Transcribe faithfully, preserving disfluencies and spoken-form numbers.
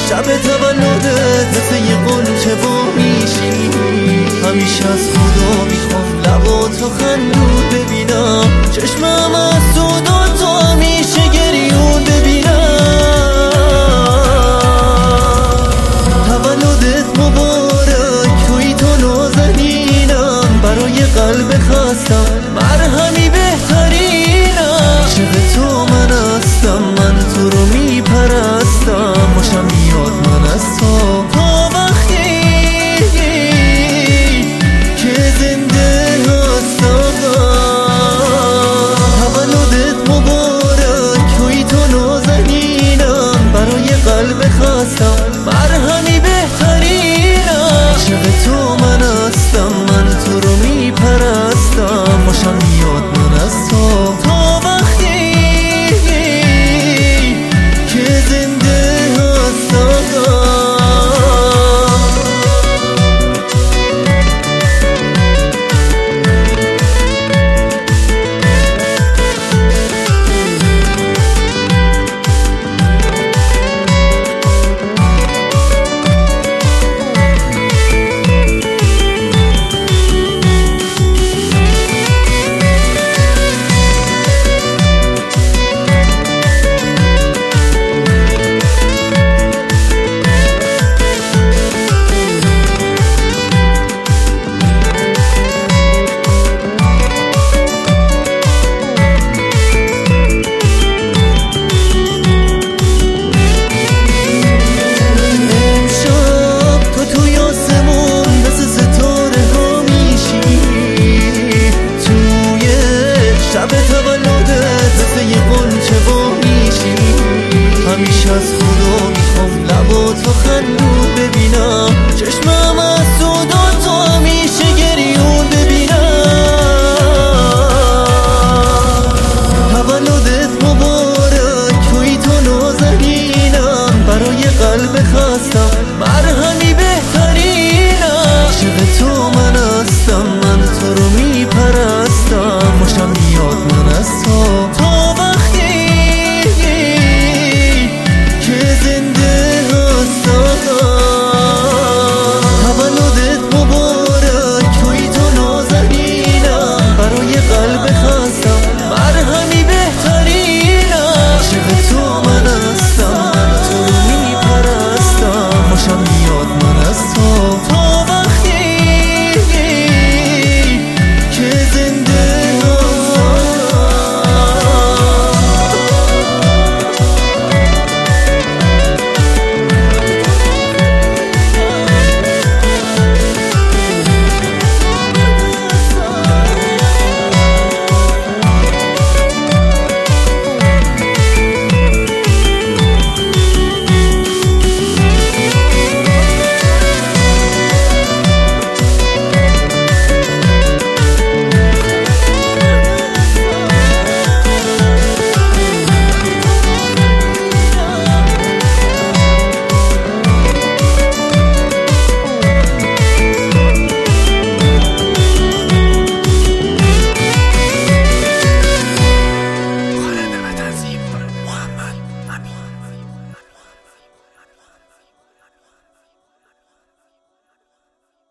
شب تولدت مثل یه قنچه با میشی. همیشه از خدا میخوام لباتو خندون ببینم، چشمم از سودا تو همیشه گریون ببینم. تولدت مبارک، توی تو نازنینم، برای قلب خستم مرهمی بهترینم. عاشق تو من هستم، من تو رو میپرستم، خوشم میاد من از تو تا وقتی که زنده هستم. تولدت مبارک، توی تو نازنینم، برای قلب خستم